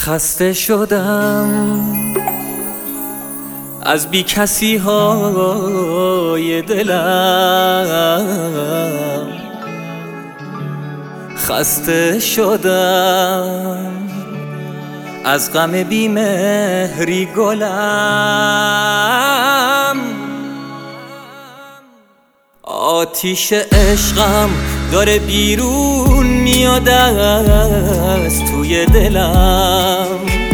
خسته شدم از بی کسی های دلم، خسته شدم از غم بی مهری گلم. آتیش عشقم داره بیرون میاد از توی دلم،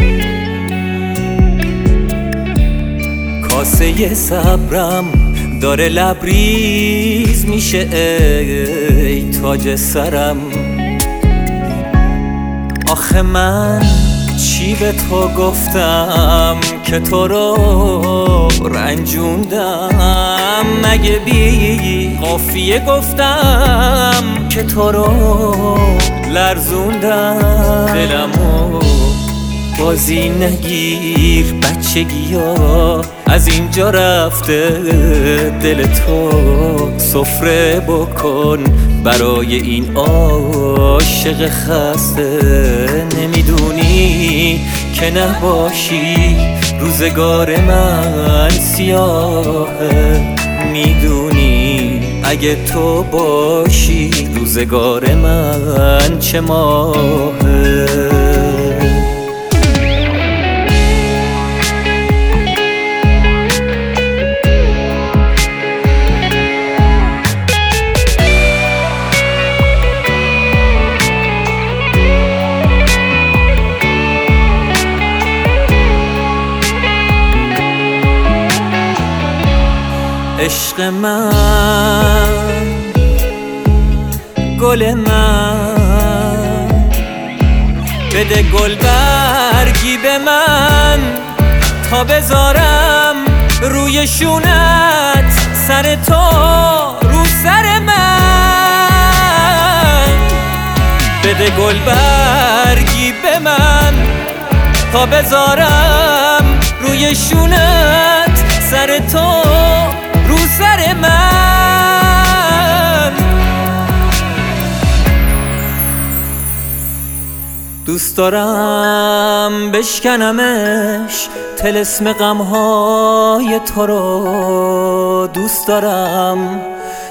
کاسه صبرم داره لبریز میشه ای تاج سرم. آخه من چی به تو گفتم که تو رو رنجوندم؟ مگه بی قافیه گفتم که تو رو لرزوندم؟ دلمو بازی نگیر بچگیا، از اینجا رفته دل تو. سفره بکن برای این عاشق خسته، نمیدونی که نباشی روزگار من سیاهه. میدونی اگه تو باشی روزگار من چه ماهه. عشق من، گل من، بده گل برگی به من تا بذارم روی شونت سر تو رو سر من. بده گل برگی به من تا بذارم روی شونت سر تو رو سر من. دوست دارم بشکنمش طلسم غمهای تو رو، دوست دارم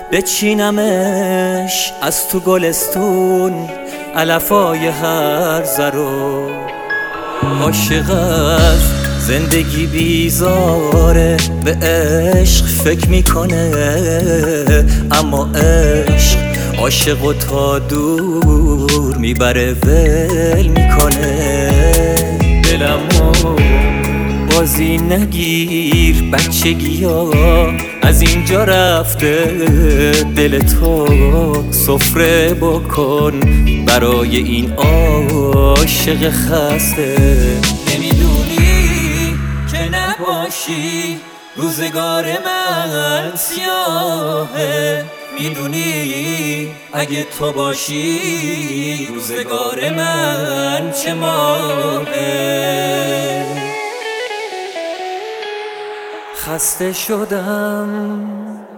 بچینمش از تو گلستون علفای هرزه رو. عاشق از زندگی بیزاره، به عشق فکر میکنه، اما عشق عاشقو تا دور میبره ول میکنه. دلمو بازی نگیر بچگیا، از اینجا رفته دل تو. سفره بکن برای این عاشق خسته، نمیدونی که نباشی روزگار من سیاهه. میدونی اگه تو باشی روزگار من چه ماهه. خسته شدم